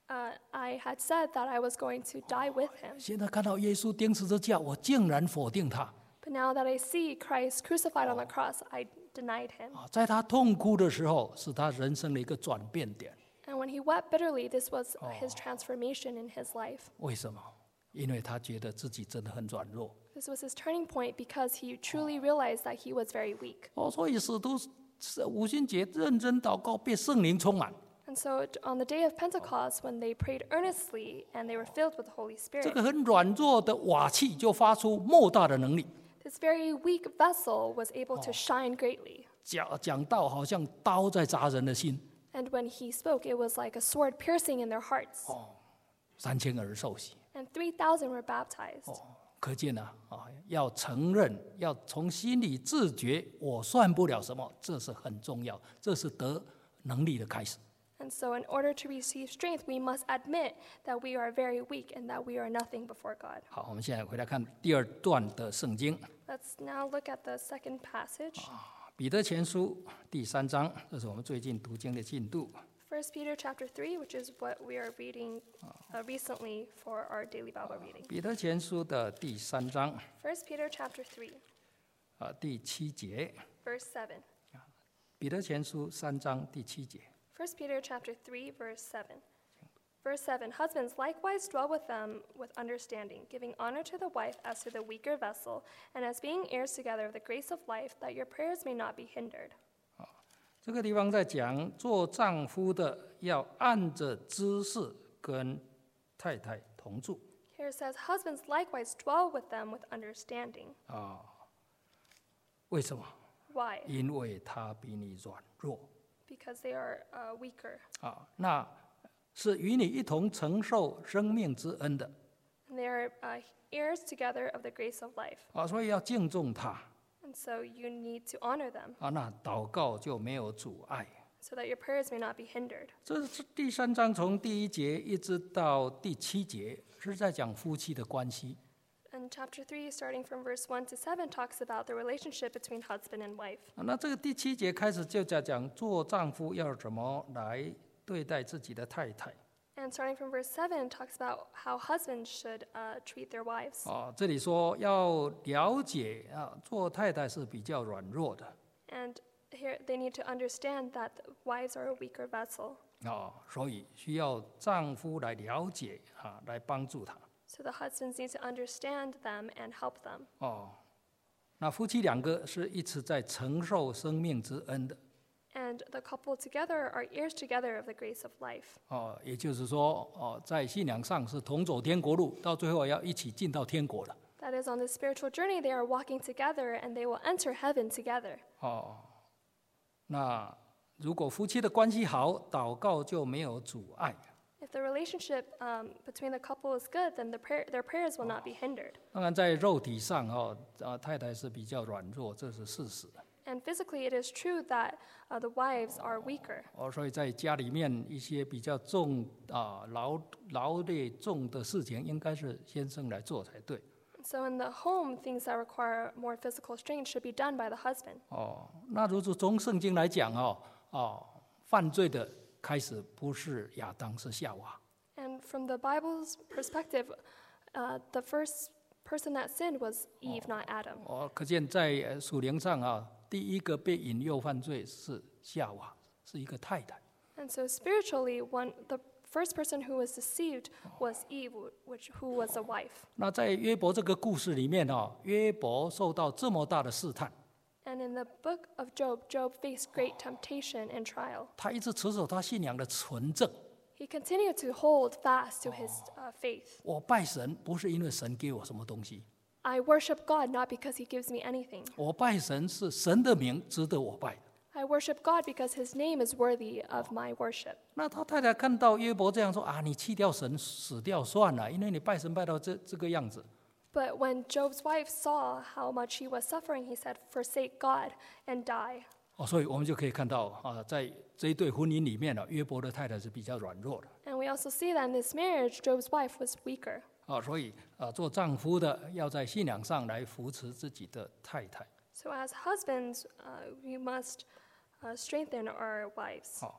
Speaker 2: Uh, I had said that I was going to die with him.
Speaker 1: 现在看到耶稣钉十字架，我竟然否定他。
Speaker 2: But now that I see Christ crucified on the cross, I denied him.
Speaker 1: 啊，在他痛哭的时候，是他人生的一个转变点。
Speaker 2: And when he wept bitterly, this was his transformation in his life.
Speaker 1: 为什么？因为他觉得自己真的很软弱。
Speaker 2: This was his turning point because he truly realized that he was very weak.
Speaker 1: 哦，所以使徒五旬节认真祷告，被圣灵充满。
Speaker 2: And so on the day of Pentecost, when they prayed earnestly and they were filled with the Holy
Speaker 1: 这
Speaker 2: Spirit,
Speaker 1: 个很软弱的瓦器就发出莫大的能力。
Speaker 2: this very weak vessel was able to shine greatly.
Speaker 1: 讲讲道好像刀在扎人的心。
Speaker 2: And when he spoke, it was like a sword piercing in their hearts.
Speaker 1: 三千个人受洗。
Speaker 2: And three thousand were baptized.
Speaker 1: 哦，可见啊，啊，要承认，要从心里自觉，我算不了什么，这是很重要，这是得能力的开始。
Speaker 2: And so in order to receive strength, we must admit that we are very weak and that we are nothing before God.
Speaker 1: 好，我们现在回来看第二段的圣经，
Speaker 2: Let's now look at the second passage.
Speaker 1: 彼得前书第三章，这是我们最近读经的进度。
Speaker 2: First Peter chapter three, which is what we are reading uh, recently for our daily Bible reading.
Speaker 1: 彼得前书的第三章，
Speaker 2: First Peter chapter three,
Speaker 1: 啊，第七节，
Speaker 2: verse seven.
Speaker 1: 彼得前书三章第七节。
Speaker 2: First Peter chapter three, verse seven. Verse seven, husbands likewise dwell with them with understanding, giving honor to the wife as to the weaker vessel, and as being heirs together of the grace of life, that your prayers may not be hindered.
Speaker 1: 这个地方在讲，做丈夫的要按着知识跟太太同住。
Speaker 2: Here it says, husbands likewise dwell with them with understanding.
Speaker 1: 啊，为什么？
Speaker 2: Why?
Speaker 1: 因为他比你软弱
Speaker 2: Because they are uh, weaker.
Speaker 1: 啊，那是与你一同承受生命之恩的
Speaker 2: And they are uh, heirs together of the grace of life.
Speaker 1: 啊，所以要敬重他
Speaker 2: And so you need to honor them
Speaker 1: 啊，那祷告就没有阻碍。
Speaker 2: so that your prayers may not be hindered.
Speaker 1: 这是第三章从第一节一直到第七节，是在讲夫妻的关系。
Speaker 2: And chapter three, starting from verse one to seven, talks about the relationship between husband and wife.
Speaker 1: 啊那这个第七节开始就在讲做丈夫要怎么来对待自己的太太。
Speaker 2: And starting from verse seven, it talks about how husbands should uh, treat their wives.
Speaker 1: 啊，这里说要了解啊，做太太是比较软弱的
Speaker 2: And here they need to understand that wives are a weaker vessel.
Speaker 1: 啊，所以需要丈夫来了解啊，来帮助她。
Speaker 2: So the husbands need to understand them and help them.
Speaker 1: 哦，那夫妻两个是一直在承受生命之恩的。
Speaker 2: And the couple together are heirs together of the grace of life.
Speaker 1: 哦，也就是说，哦，在信仰上是同走天国路，到最后要一起进到天国了。
Speaker 2: That is, on this spiritual journey, they are walking together and they will enter heaven together.
Speaker 1: 哦，那如果夫妻的关系好，祷告就没有阻碍。
Speaker 2: If the relationship um, between the couple is good, then the prayer, their prayers will not be hindered.
Speaker 1: 当然，在肉体上，哦，啊，太太是比较软弱，这是事实。
Speaker 2: And physically, it is true that uh, the wives are weaker.
Speaker 1: 哦，所以在家里面一些比较重啊劳劳累重的事情，应该是先生来做才对。
Speaker 2: So in the home, things that require more physical strength should be done by the husband.
Speaker 1: 哦，那如果从圣经来讲，哦，哦，犯罪的开始不是亚当，是夏娃。
Speaker 2: And from the Bible's perspective, uh, the first person that sinned was Eve, not Adam.
Speaker 1: 哦，可见在呃属灵上啊，第一个被引诱犯罪是夏娃，是一个太太。
Speaker 2: And so spiritually, one, the first person who was deceived was Eve, which, who was a wife.
Speaker 1: 那在约伯这个故事里面哦，约伯受到这么大的试探，
Speaker 2: And in the book of Job, Job faced great temptation and trial.
Speaker 1: 他一直持守他信仰的纯正。
Speaker 2: He continued to hold fast to his uh, faith.
Speaker 1: 我拜神不是因为神给我什么东西，
Speaker 2: I worship God not because he gives me anything.
Speaker 1: 我拜神是神的名值得我拜的。
Speaker 2: I worship God because his name is worthy of my worship.
Speaker 1: 那他太太看到约伯这样说啊，你弃掉神死掉算了，因为你拜神拜到这这个样子。
Speaker 2: But when Job's wife saw how much he was suffering, he said, forsake God and die.
Speaker 1: 哦，所以我们就可以看到啊，在这一对婚姻里面呢，约伯的太太是比较软弱的。
Speaker 2: And we also see that in this marriage, Job's wife was weaker.
Speaker 1: 啊，所以啊，做丈夫的要在信仰上来扶持自己的太太。
Speaker 2: So as husbands, uh, we must uh, strengthen our wives.
Speaker 1: 好，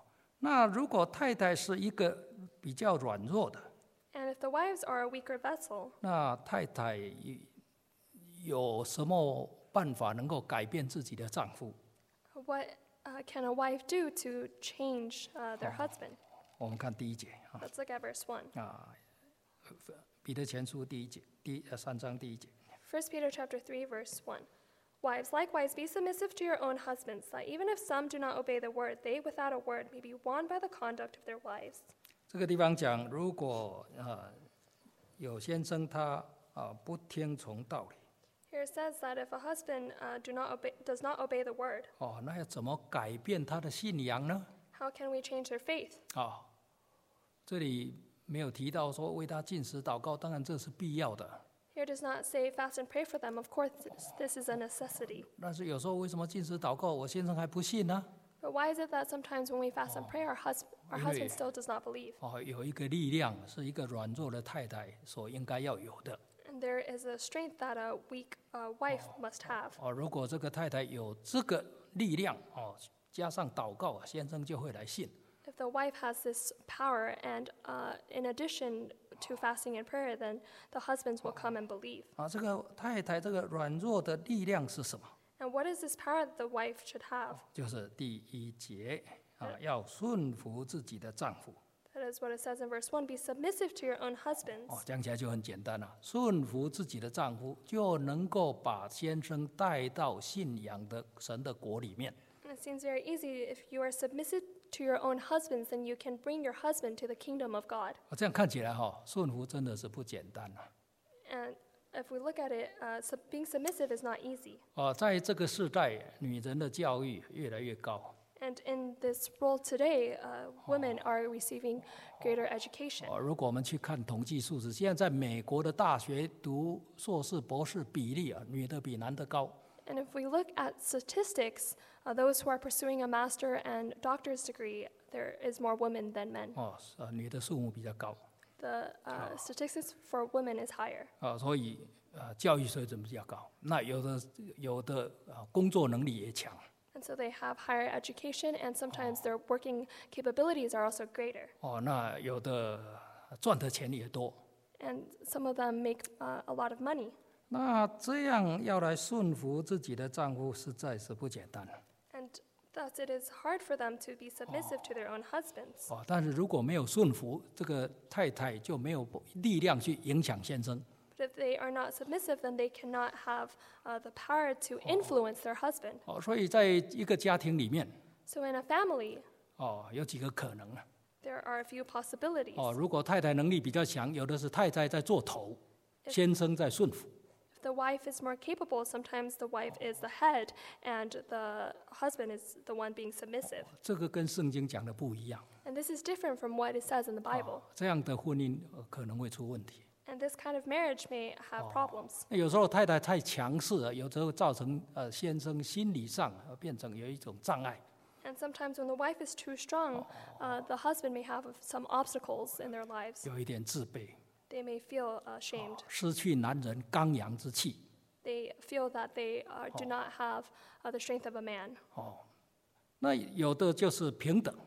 Speaker 1: 那如果太太是一个比较软弱的，
Speaker 2: And if the wives are a weaker vessel,
Speaker 1: 那太太有什么办法能够改变自己的丈夫？
Speaker 2: what uh, can a wife do to change uh, their husband?
Speaker 1: 我们看第一节啊
Speaker 2: Let's look at verse one.
Speaker 1: 啊，彼得前书第一节第呃三章第一节。
Speaker 2: First Peter chapter three, verse one. Wives, likewise, be submissive to your own husbands, that even if some do not obey the word, they without a word may be won by the conduct of their wives.
Speaker 1: 这个地方讲，如果呃有先生他啊不听从道理，
Speaker 2: Here it says that if a husband uh, do not obey, does not obey the word,
Speaker 1: 哦，那要怎么改变他的信仰呢？
Speaker 2: how can we change their faith?
Speaker 1: 啊，这里没有提到说为他禁食祷告，当然这是必要的。
Speaker 2: Here does not say fast and pray for them. Of course, this, this is a necessity.
Speaker 1: 但是有时候为什么禁食祷告，我先生还不信呢？
Speaker 2: But why is it that sometimes when we fast and pray, our, hus- our husband still does not believe?
Speaker 1: 哦，有一个力量是一个软弱的太太所应该要有的。
Speaker 2: And there is a strength that a weak uh, wife must have.
Speaker 1: 哦，如果这个太太有这个力量，哦，加上祷告，先生就会来信。
Speaker 2: If the wife has this power, and uh, in addition to fasting and prayer, then the husbands will come and believe.
Speaker 1: 啊，这个太太这个软弱的力量是什么？
Speaker 2: And what is this power that the wife should have?
Speaker 1: 就是第一节啊，要顺服自己的丈夫。
Speaker 2: That is what it says in verse one. Be submissive to your own husbands.
Speaker 1: 哦，讲起来就很简单了，顺服自己的丈夫，就能够把先生带到信仰的神的国里面。
Speaker 2: And it seems very easy. If you are submissive to your own husbands, then you can bring your husband to the kingdom of God.
Speaker 1: 啊，这样看起来哈，顺服真的是不简单啊。
Speaker 2: And if we look at it, uh, sub- being submissive is not easy.
Speaker 1: 哦，在这个时代，女人的教育越来越高。
Speaker 2: And in this world today, uh, women are receiving greater education.
Speaker 1: 哦，如果我们去看统计数字，现在在美国的大学读硕士、博士比例啊，女的比男的高。
Speaker 2: And if we look at statistics, uh, those who are pursuing a master and doctor's degree, there is more women than men.
Speaker 1: 哦，呃，女的数目比较高。
Speaker 2: The uh, statistics for women is higher.
Speaker 1: 啊，所以呃，教育水准比较高。那有的有的啊，工作能力也强。
Speaker 2: And so they have higher education, and sometimes their working capabilities are also greater.
Speaker 1: 哦，那有的赚的钱也多。
Speaker 2: And some of them make uh, a lot of money.
Speaker 1: 那这样要来顺服自己的丈夫，实在是不简单。
Speaker 2: And thus it is hard for them to be submissive to their own husbands.
Speaker 1: 哦，但是如果没有顺服，这个太太就没有力量去影响先生。
Speaker 2: But if they are not submissive, then they cannot have uh, the power to influence their husband.
Speaker 1: 哦，所以在一个家庭里面，
Speaker 2: So in a family,
Speaker 1: 哦，有几个可能啊。
Speaker 2: there are a few possibilities.
Speaker 1: 哦，如果太太能力比较强，有的是太太在做头，先生在顺服。
Speaker 2: If the wife is more capable, sometimes the wife is the head and the husband is the one being submissive.
Speaker 1: 这个跟圣经讲的不一样。
Speaker 2: And this is different from what it says in the Bible.
Speaker 1: 这样的婚姻、呃、可能会出问题。
Speaker 2: And this kind of marriage may have problems.
Speaker 1: 有时候太太太强势了，有时候造成呃先生心理上呃变成有一种障碍。
Speaker 2: And sometimes when the wife is too strong, uh, the husband may have some obstacles in their lives.
Speaker 1: 有一点自卑，
Speaker 2: They may feel ashamed.
Speaker 1: 失去男人刚阳之气。
Speaker 2: They feel that they uh, do not have uh, the strength of a man.
Speaker 1: 哦，那有的就是平等。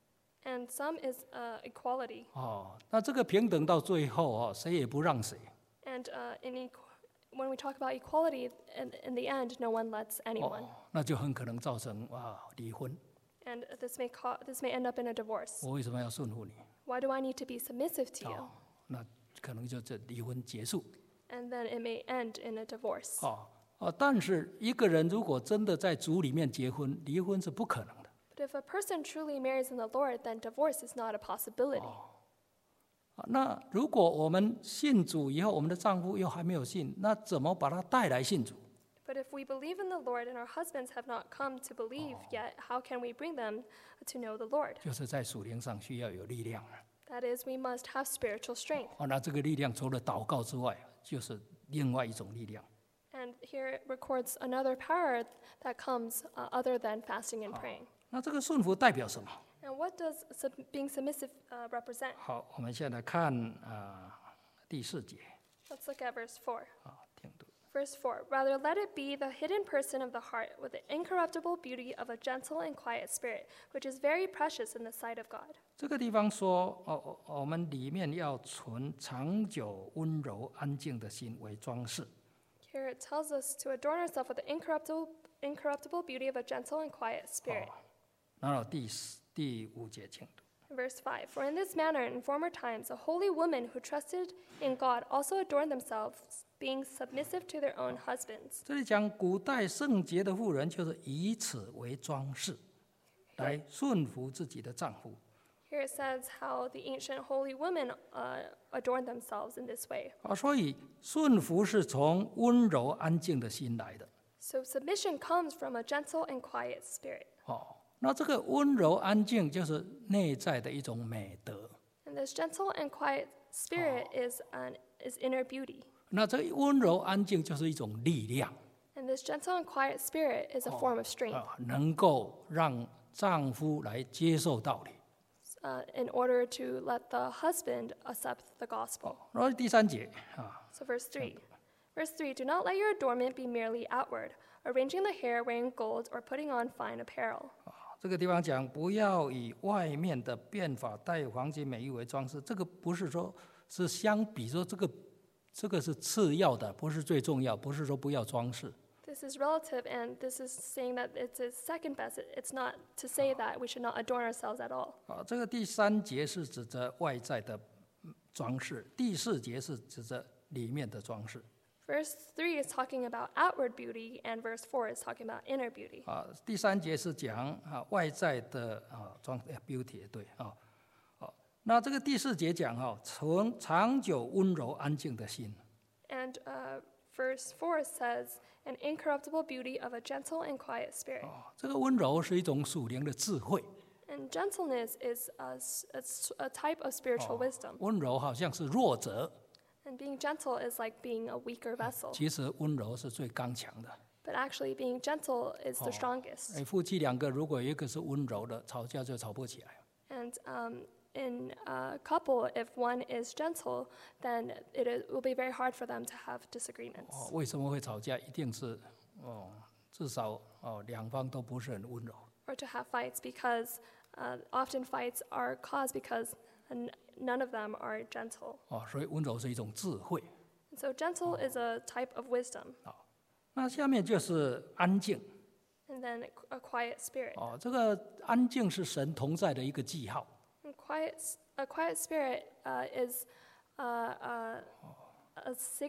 Speaker 2: And some is uh, equality.
Speaker 1: 哦，那这个平等到最后哦，谁也不让谁。
Speaker 2: And uh, in equ- when we talk about equality, in, in the end, no one lets anyone.
Speaker 1: 哦，那就很可能造成啊离婚。
Speaker 2: And this may, ca- this may end up in a divorce.
Speaker 1: 我为什么要顺服你？
Speaker 2: Why do I need to be submissive to you?
Speaker 1: 哦，那可能就这离婚结束。
Speaker 2: And then it may end in a divorce.
Speaker 1: 哦哦，但是一个人如果真的在主里面结婚，离婚是不可能的。
Speaker 2: But if a person truly marries in the Lord, then divorce is not a possibility.
Speaker 1: 啊那如果我们信主以后，我们的丈夫又还没有信，那怎么把他带来信主？
Speaker 2: But if we believe in the Lord and our husbands have not come to believe yet, how can we bring them to know the Lord?
Speaker 1: 就是在属灵上需要有力量。
Speaker 2: That is, we must have spiritual strength.
Speaker 1: 哦，那这个力量除了祷告之外，就是另外一种力量。
Speaker 2: And here it records another power that comes uh, other than fasting and praying.
Speaker 1: 那这个顺服代表什么？
Speaker 2: And what does sub- being submissive uh, represent?
Speaker 1: 好，我们现在看啊、呃第四节
Speaker 2: Let's look at verse four.
Speaker 1: 啊，听读。
Speaker 2: Verse four, rather let it be the hidden person of the heart with the incorruptible beauty of a gentle and quiet spirit, which is very precious in the sight of God.
Speaker 1: 这个地方说，哦，我们里面要存长久、温柔、安静的心为装饰。
Speaker 2: Here it tells us to adorn ourselves with the incorruptible, incorruptible beauty of a gentle and quiet spirit.
Speaker 1: 然后第四第五节，请读。
Speaker 2: Verse five, for in this manner in former times a holy woman who trusted in God also adorned themselves, being submissive to their own husbands.
Speaker 1: 这里讲古代圣洁的妇人，就是以此为装饰，来顺服自己的丈夫。
Speaker 2: Here it says how the ancient holy women uh, adorned themselves in this way.
Speaker 1: 啊，所以顺服是从温柔安静的心来的。
Speaker 2: So submission comes from a gentle and quiet spirit.
Speaker 1: 哦，那这个温柔安静就是内在的一种美德。
Speaker 2: And this gentle and quiet spirit is an is inner beauty.
Speaker 1: 那这温柔安静就是一种力量，
Speaker 2: And this gentle and quiet spirit is a form of strength
Speaker 1: 啊，能够让丈夫来接受道理。
Speaker 2: uh, in order to let the husband accept the gospel.
Speaker 1: 然后第三节啊，
Speaker 2: So verse three. Verse three, do not let your adornment be merely outward, arranging the hair, wearing gold, or putting on fine apparel.
Speaker 1: 这个地方讲不要以外面的变法戴黄金美玉为装饰，这个不是说是相比说这个这个是次要的，不是最重要，不是说不要装饰。
Speaker 2: This is relative, and this is saying that it's a second best. It's not to say that we should not adorn ourselves at all.
Speaker 1: 啊，这个第三节是指着外在的装饰，第四节是指着里面的装饰。
Speaker 2: Verse three is talking about outward beauty, and verse four is talking about inner beauty.
Speaker 1: 啊，第三节是讲啊外在的啊装 beauty 对啊，好，那这个第四节讲哈，存长久温柔安静的心。
Speaker 2: And uh, verse four says, an incorruptible beauty of a gentle and quiet spirit.
Speaker 1: 哦，这个温柔是一种属灵的智慧。
Speaker 2: And gentleness is a, s- a s- a type of spiritual wisdom.
Speaker 1: 温柔好像是弱者，
Speaker 2: And being gentle is like being a weaker vessel.
Speaker 1: 其实温柔是最刚强的。
Speaker 2: But actually, being gentle is the strongest.
Speaker 1: 哎，夫妻两个如果有一个是温柔的，吵架就吵不起来。
Speaker 2: And um, in a couple, if one is gentle, then it is, will be very hard for them to have disagreements.
Speaker 1: 哦，为什么会吵架？一定是哦，至少哦两方都不是很温柔。
Speaker 2: Or to have fights, because uh, often fights are caused because n- none of them are gentle.
Speaker 1: 哦，所以温柔是一种智慧。
Speaker 2: And so gentle is a type of wisdom.
Speaker 1: 那下面就是安静。
Speaker 2: And then a quiet spirit.
Speaker 1: 哦，这个安静是神同在的一个记号。
Speaker 2: And quiet, s- a quiet spirit uh, is uh, uh, a, sig-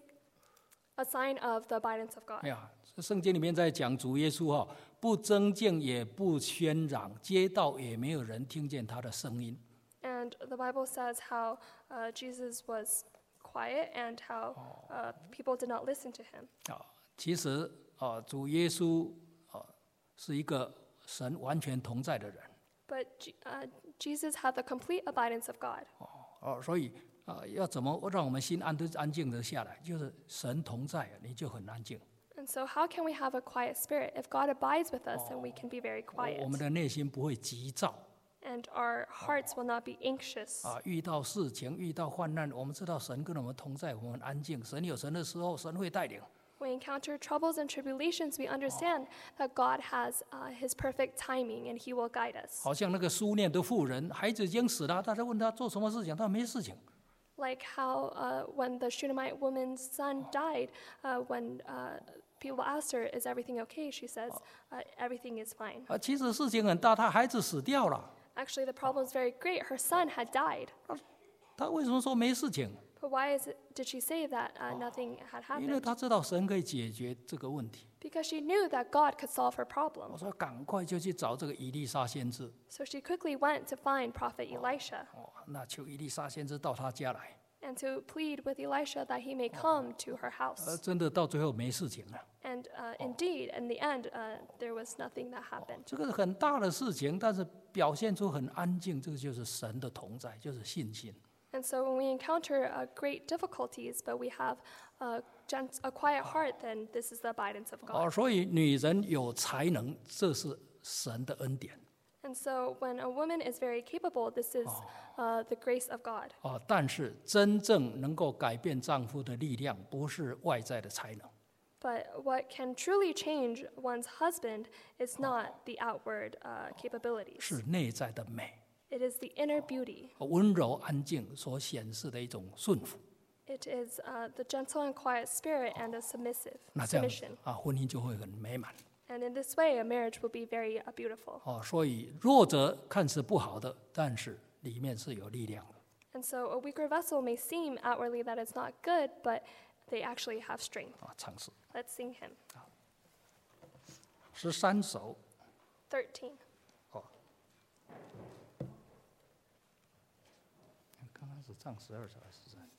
Speaker 2: a sign of the abidance of God.
Speaker 1: 哎呀，圣经里面在讲主耶稣哈，不争竞也不喧嚷，街道也没有人听见他的声音。
Speaker 2: And the Bible says how uh, Jesus was quiet and how uh, people did not listen to him.
Speaker 1: 啊，其实啊，主耶稣啊是一个神完全同在的人。
Speaker 2: But Je- uh, Jesus had the complete abidance of God.
Speaker 1: 哦，所以啊，要怎么让我们心安的安静得下来？就是神同在，你就很安静。
Speaker 2: And so how can we have a quiet spirit? If God abides with us, then we can be very
Speaker 1: 我
Speaker 2: quiet.
Speaker 1: 我们的内心不会急躁
Speaker 2: And our hearts will not be anxious.
Speaker 1: 啊，遇到事情、遇到患难，我们知道神跟我们同在，我们安静。神有神的时候，神会带领。
Speaker 2: When we encounter troubles and tribulations, we understand that God has uh, His perfect timing and He will guide us.
Speaker 1: 好像那个苏念的妇人，孩子已经死了，大家问他做什么事情，他说没事情。
Speaker 2: Like how uh, when the Shunammite woman's son died, uh, when uh, people asked her, "Is everything okay?" She says, uh, "Everything is fine."
Speaker 1: 啊，其实事情很大，他孩子死掉了，
Speaker 2: Actually, the problem is very great. Her son had died.
Speaker 1: 他为什么说没事情？
Speaker 2: But why is it, did she say that uh, nothing had
Speaker 1: 因为
Speaker 2: happened?
Speaker 1: 他知道神可以解决这个问题。
Speaker 2: Because she knew that God could solve her
Speaker 1: 我
Speaker 2: problem.
Speaker 1: 说赶快就去找这个以利沙先知。
Speaker 2: So she quickly went to find Prophet Elisha
Speaker 1: 哦，那求以利沙先知到他家来。
Speaker 2: and to plead with Elisha that he may come to her
Speaker 1: 呃，
Speaker 2: house.
Speaker 1: 真的到最后没事情了。
Speaker 2: And uh, indeed, in the end, uh, there was nothing that happened.
Speaker 1: 这个是很大的事情，但是表现出很安静，这个就是神的同在，就是信心。
Speaker 2: And so when we encounter uh, great difficulties, but we have a, gent- a quiet heart, then this is the abidance of God.
Speaker 1: 哦，所以女人有才能，这是神的恩典。
Speaker 2: And so when a woman is very capable, this is uh, the grace of God.
Speaker 1: 哦，但是真正能够改变丈夫的力量，不是外在的才能，
Speaker 2: But what can truly change one's husband is not the outward uh, capabilities.
Speaker 1: 是内在的美，
Speaker 2: It is the inner beauty.
Speaker 1: 温柔安静所显示的一种顺服。
Speaker 2: It is uh, the gentle and quiet spirit and a submissive
Speaker 1: 那这样
Speaker 2: submission.
Speaker 1: 啊，婚姻就会很美满。
Speaker 2: And in this way, a marriage will be very uh, beautiful.
Speaker 1: 哦，所以弱者看似不好的，但是里面是有力量的。
Speaker 2: And so a weaker vessel may seem outwardly that it's not good, but they actually have strength.
Speaker 1: 啊，唱诗
Speaker 2: Let's sing him.
Speaker 1: 十三首。
Speaker 2: thirteen.
Speaker 1: 刚刚是唱十二首还是十三？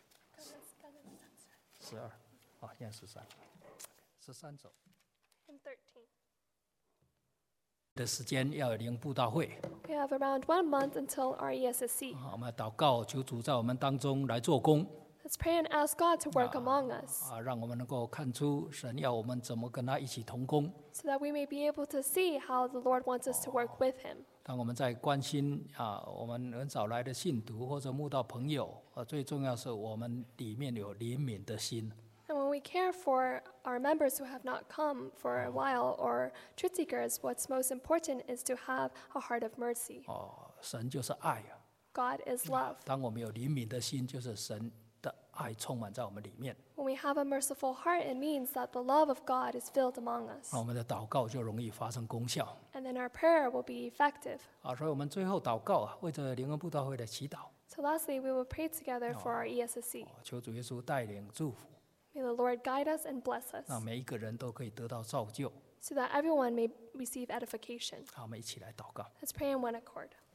Speaker 1: 十二，啊，现在十三，十三首。
Speaker 2: And thirteen.
Speaker 1: 的时间要有灵布道会，
Speaker 2: We have around one month until our E S S C.
Speaker 1: 啊我们祷告，求主在我们当中来做工，
Speaker 2: Let's pray and ask God to work among us
Speaker 1: 啊，让我们能够看出神要我们怎么跟他一起同工。
Speaker 2: so that we may be able to see how the Lord wants us to work with him.
Speaker 1: 当我们在关心啊，我们很少来的信徒或者慕道朋友，啊，最重要是我们里面有怜悯的心。
Speaker 2: And when we care for our members who have not come for a while or truth seekers, what's most important is to have a heart of mercy.
Speaker 1: 哦，神就是爱啊。
Speaker 2: God is love.
Speaker 1: 当我们有怜悯的心，就是神的爱充满在我们里面，
Speaker 2: When we have a merciful heart, it means that the love of God is filled among us.
Speaker 1: 那我们的祷告就容易发生功效。
Speaker 2: And then our prayer will be effective.
Speaker 1: 啊，所以我们最后祷告啊，为着灵恩布道会的祈祷，
Speaker 2: So lastly, we will pray together for our E S S C.
Speaker 1: 哦求主耶稣带领祝福，
Speaker 2: May the Lord guide us and bless us
Speaker 1: 让每一个人都可以得到造就。
Speaker 2: so that everyone may receive edification.
Speaker 1: 好，我们一起来祷告。
Speaker 2: Let's pray in one accord.